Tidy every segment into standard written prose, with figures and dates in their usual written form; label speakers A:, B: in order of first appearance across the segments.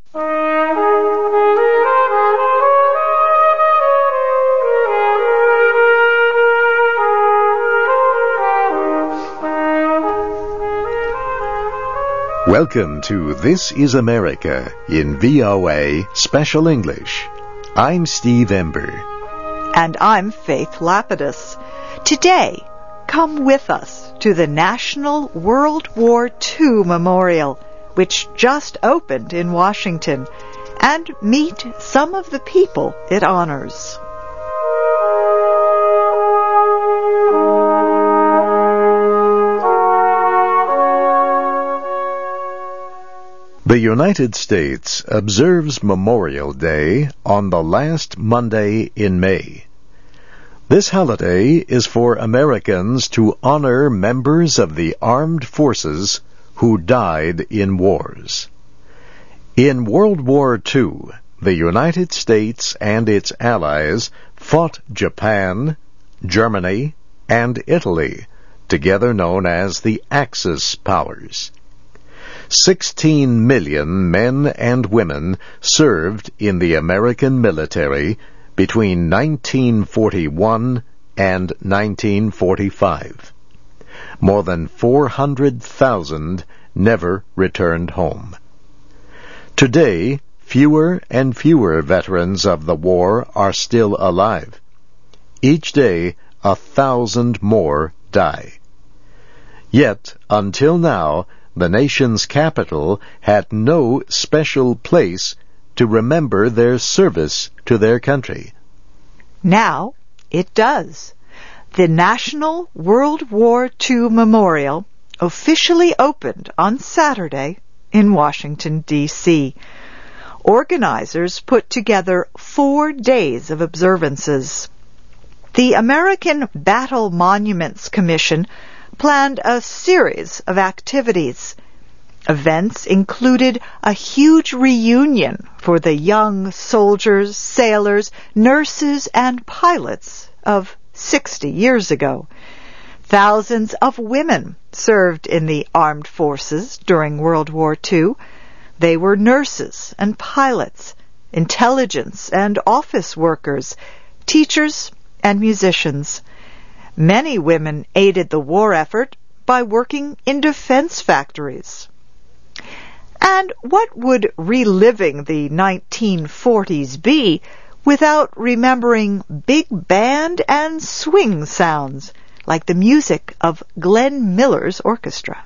A: Welcome to This is America in VOA Special English. I'm Steve Ember.
B: And I'm Faith Lapidus. Today, come with us to the National World War II Memorial, which just opened in Washington, and meet some of the people it honors.
A: The United States observes Memorial Day on the last Monday in May. This holiday is for Americans to honor members of the armed forces who died in wars. In World War II, the United States and its allies fought Japan, Germany, and Italy, together known as the Axis powers. 16 million men and women served in the American military between 1941 and 1945. More than 400,000 never returned home. Today, fewer and fewer veterans of the war are still alive. Each day, 1,000 more die. Yet, until now, the nation's capital had no special place to remember their service to their country.
B: Now it does. The National World War II Memorial officially opened on Saturday in Washington, D.C. Organizers put together 4 days of observances. The American Battle Monuments Commission planned a series of activities. Events included a huge reunion for the young soldiers, sailors, nurses, and pilots of 60 years ago. Thousands of women served in the armed forces during World War II. They were nurses and pilots, intelligence and office workers, teachers and musicians. Many women aided the war effort by working in defense factories. And what would reliving the 1940s be without remembering big band and swing sounds like the music of Glenn Miller's orchestra?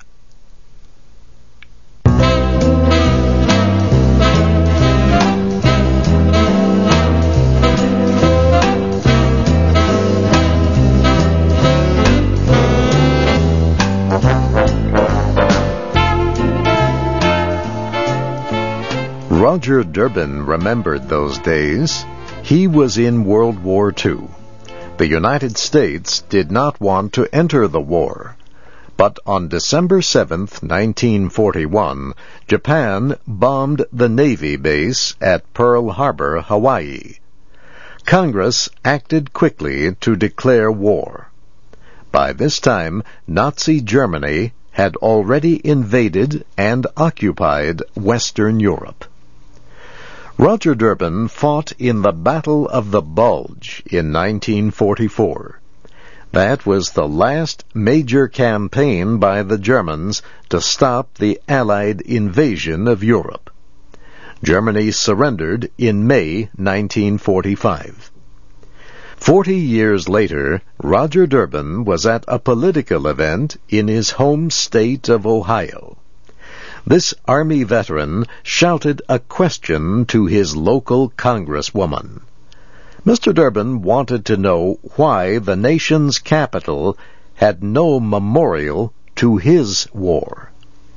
A: Roger Durbin remembered those days. He was in World War II. The United States did not want to enter the war. But on December 7th, 1941, Japan bombed the Navy base at Pearl Harbor, Hawaii. Congress acted quickly to declare war. By this time, Nazi Germany had already invaded and occupied Western Europe. Roger Durbin fought in the Battle of the Bulge in 1944. That was the last major campaign by the Germans to stop the Allied invasion of Europe. Germany surrendered in May 1945. 40 years later, Roger Durbin was at a political event in his home state of Ohio. This Army veteran shouted a question to his local congresswoman. Mr. Durbin wanted to know why the nation's capital had no memorial to his war.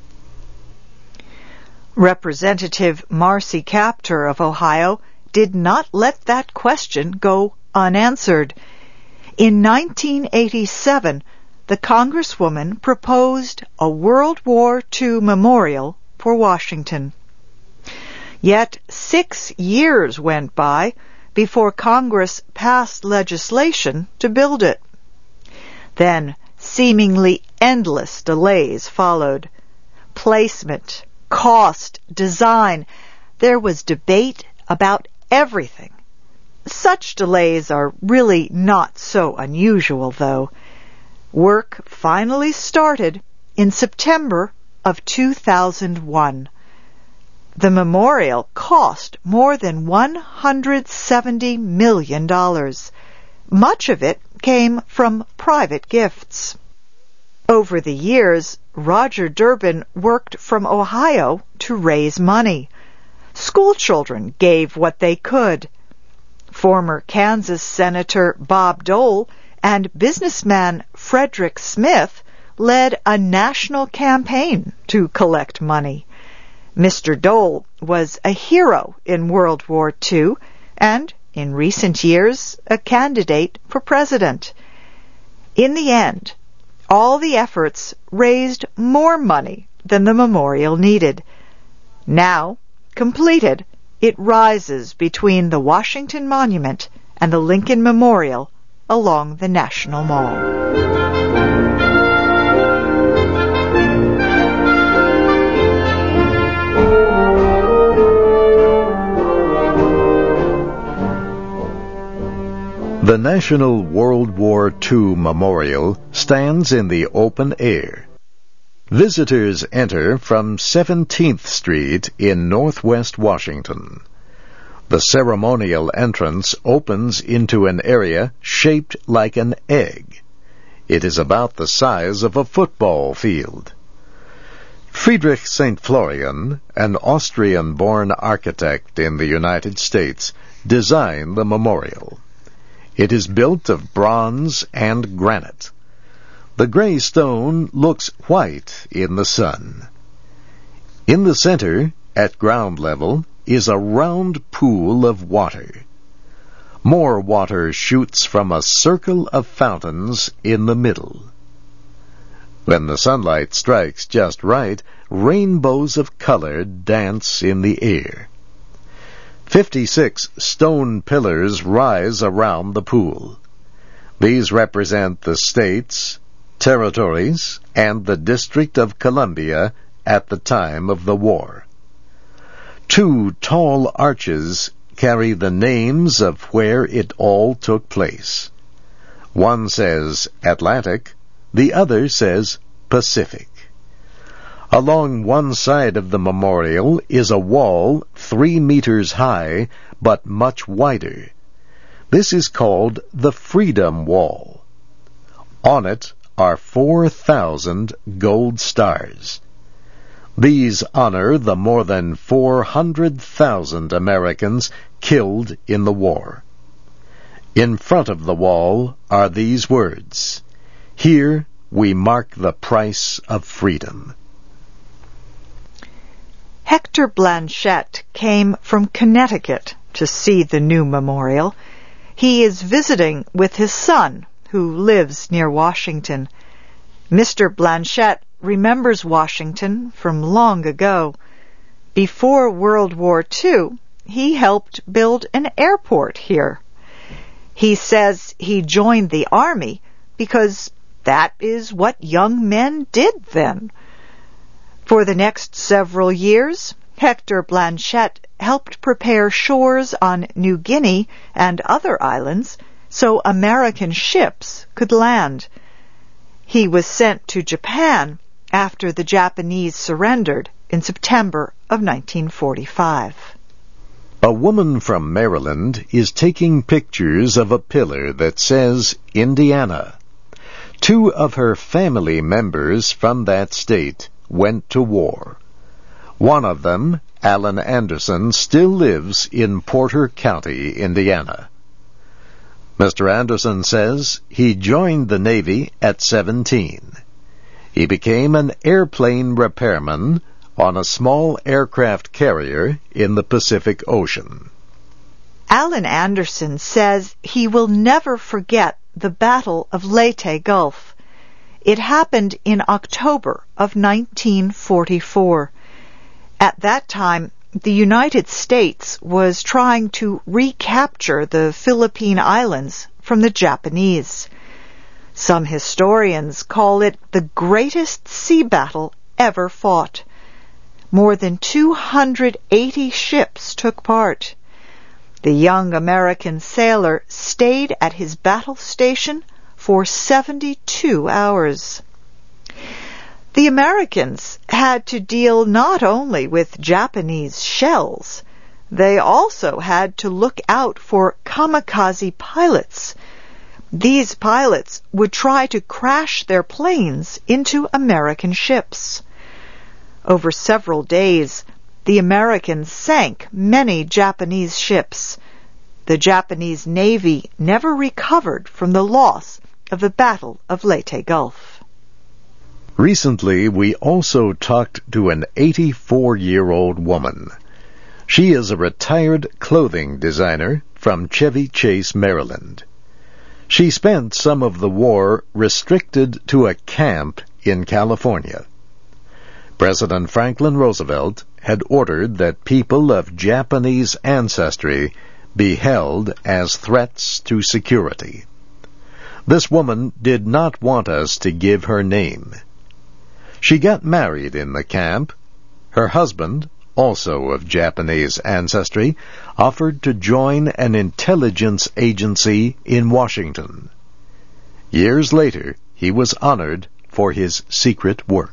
B: Representative Marcy Kaptur of Ohio did not let that question go unanswered. In 1987, the Congresswoman proposed a World War II memorial for Washington. Yet 6 years went by before Congress passed legislation to build it. Then seemingly endless delays followed. Placement, cost, design, there was debate about everything. Such delays are really not so unusual, though. Work finally started in September of 2001. The memorial cost more than $170 million. Much of it came from private gifts. Over the years, Roger Durbin worked from Ohio to raise money. School children gave what they could. Former Kansas Senator Bob Dole and businessman Frederick Smith led a national campaign to collect money. Mr. Dole was a hero in World War II and, in recent years, a candidate for president. In the end, all the efforts raised more money than the memorial needed. Now, completed, it rises between the Washington Monument and the Lincoln Memorial along the National Mall.
A: The National World War II Memorial stands in the open air. Visitors enter from 17th Street in Northwest Washington. The ceremonial entrance opens into an area shaped like an egg. It is about the size of a football field. Friedrich St. Florian, an Austrian-born architect in the United States, designed the memorial. It is built of bronze and granite. The gray stone looks white in the sun. In the center, at ground level, is a round pool of water. More water shoots from a circle of fountains in the middle. When the sunlight strikes just right, rainbows of color dance in the air. 56 stone pillars rise around the pool. These represent the states, territories, and the District of Columbia at the time of the war. 2 tall arches carry the names of where it all took place. One says Atlantic, the other says Pacific. Along one side of the memorial is a wall 3 meters high, but much wider. This is called the Freedom Wall. On it are 4,000 gold stars. These honor the more than 400,000 Americans killed in the war. In front of the wall are these words, "Here we mark the price of freedom."
B: Hector Blanchett came from Connecticut to see the new memorial. He is visiting with his son, who lives near Washington. Mr. Blanchett remembers Washington from long ago. Before World War II, he helped build an airport here. He says he joined the Army because that is what young men did then. For the next several years, Hector Blanchett helped prepare shores on New Guinea and other islands so American ships could land. He was sent to Japan after the Japanese surrendered in September of 1945.
A: A woman from Maryland is taking pictures of a pillar that says Indiana. 2 of her family members from that state went to war. One of them, Alan Anderson, still lives in Porter County, Indiana. Mr. Anderson says he joined the Navy at 17. He became an airplane repairman on a small aircraft carrier in the Pacific Ocean.
B: Alan Anderson says he will never forget the Battle of Leyte Gulf. It happened in October of 1944. At that time, the United States was trying to recapture the Philippine Islands from the Japanese. Some historians call it the greatest sea battle ever fought. More than 280 ships took part. The young American sailor stayed at his battle station for 72 hours. The Americans had to deal not only with Japanese shells, they also had to look out for kamikaze pilots. These pilots would try to crash their planes into American ships. Over several days, the Americans sank many Japanese ships. The Japanese Navy never recovered from the loss of the Battle of Leyte Gulf.
A: Recently, we also talked to an 84-year-old woman. She is a retired clothing designer from Chevy Chase, Maryland. She spent some of the war restricted to a camp in California. President Franklin Roosevelt had ordered that people of Japanese ancestry be held as threats to security. This woman did not want us to give her name. She got married in the camp. Her husband, also of Japanese ancestry, offered to join an intelligence agency in Washington. Years later, he was honored for his secret work.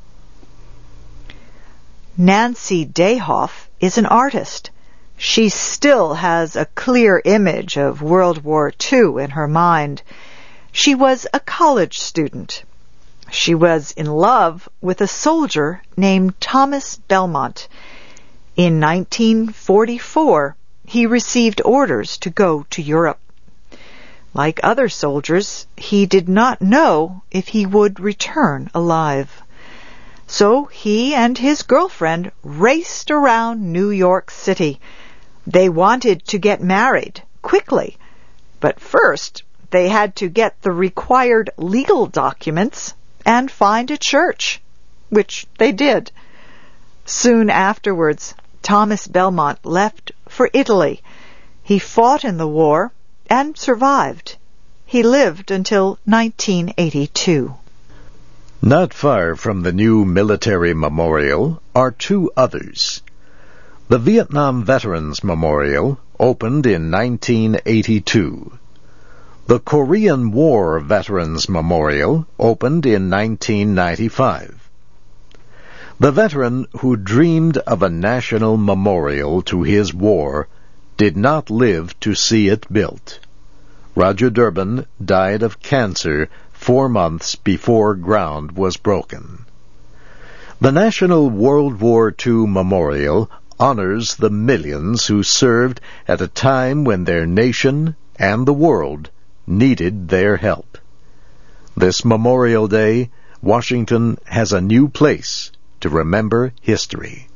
B: Nancy Dayhoff is an artist. She still has a clear image of World War II in her mind. She was a college student. She was in love with a soldier named Thomas Belmont. In 1944, he received orders to go to Europe. Like other soldiers, he did not know if he would return alive. So he and his girlfriend raced around New York City. They wanted to get married quickly, but first they had to get the required legal documents and find a church, which they did. Soon afterwards, Thomas Belmont left for Italy. He fought in the war and survived. He lived until 1982.
A: Not far from the new military memorial are two others. The Vietnam Veterans Memorial opened in 1982. The Korean War Veterans Memorial opened in 1995. The veteran who dreamed of a national memorial to his war did not live to see it built. Roger Durbin died of cancer 4 months before ground was broken. The National World War II Memorial honors the millions who served at a time when their nation and the world needed their help. This Memorial Day, Washington has a new place to remember history.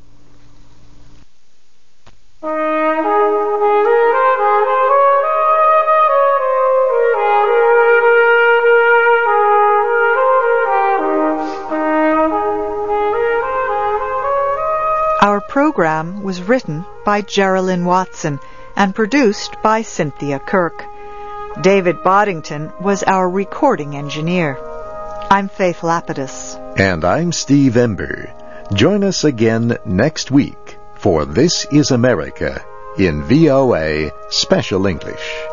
B: Our program was written by Geraldine Watson and produced by Cynthia Kirk. David Boddington was our recording engineer. I'm Faith Lapidus.
A: And I'm Steve Ember. Join us again next week for This is America in VOA Special English.